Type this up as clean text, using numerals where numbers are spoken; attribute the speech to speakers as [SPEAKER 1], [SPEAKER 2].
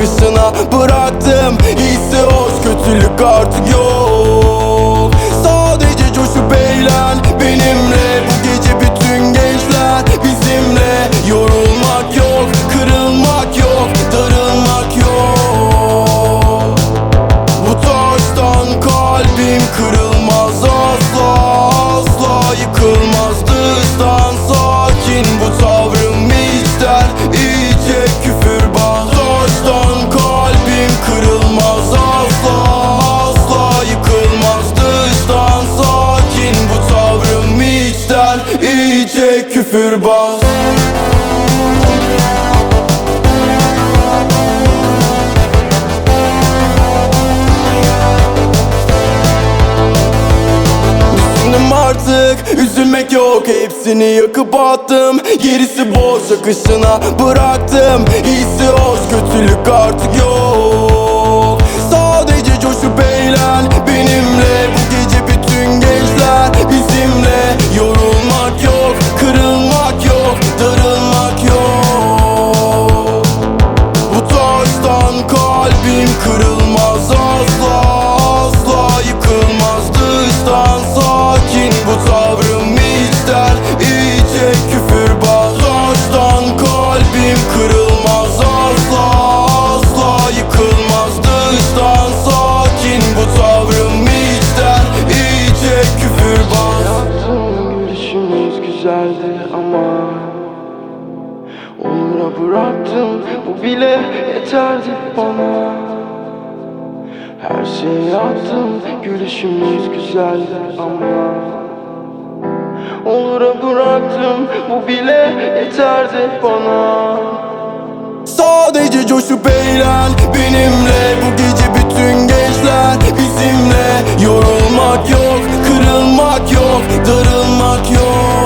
[SPEAKER 1] akışına bıraktım. Hissi hoş, kötülük artık yok. Sadece coşup eğlen benimle. Bu gece bütün gençler bizimle. Yorulmak yok, kırılmak yok, darılmak yok. Bu taştan kalbim kırılmaz asla, asla yıkılmaz. Dıştan sakin bu tavrım içten iyice küfürbaz. Taştan kalbim kırılmaz asla, asla yıkılmaz. Dıştan sakin bu tavrım içten iyice küfürbaz. Artık üzülmek yok, hepsini yakıp attım. Gerisi boş, akışına bıraktım. Hissi hoş, kötülük artık yok. Sadece coşup eğlen benimle. Bu gece bütün gençler bizimle. Yorulmak yok, kırılmak yok, darılmak yok. Bu taştan kalbim kırılmaz asla, asla yıkılmaz. Dıştan sakin bu tavrım içten iyice küfürbaz. Taştan kalbim kırılmaz asla, asla yıkılmaz. Dıştan sakin bu tavrım içten iyice küfürbaz.
[SPEAKER 2] Hayatım görüşümüz güzeldi ama onura bıraktım, bu bile yeterdi bana. Her şeyi yaptım, gülüşümüz güzeldi ama onura bıraktım, bu bile yeterdi bana.
[SPEAKER 1] Sadece coşup eğlen benimle. Bu gece bütün gençler bizimle. Yorulmak yok, kırılmak yok, darılmak yok.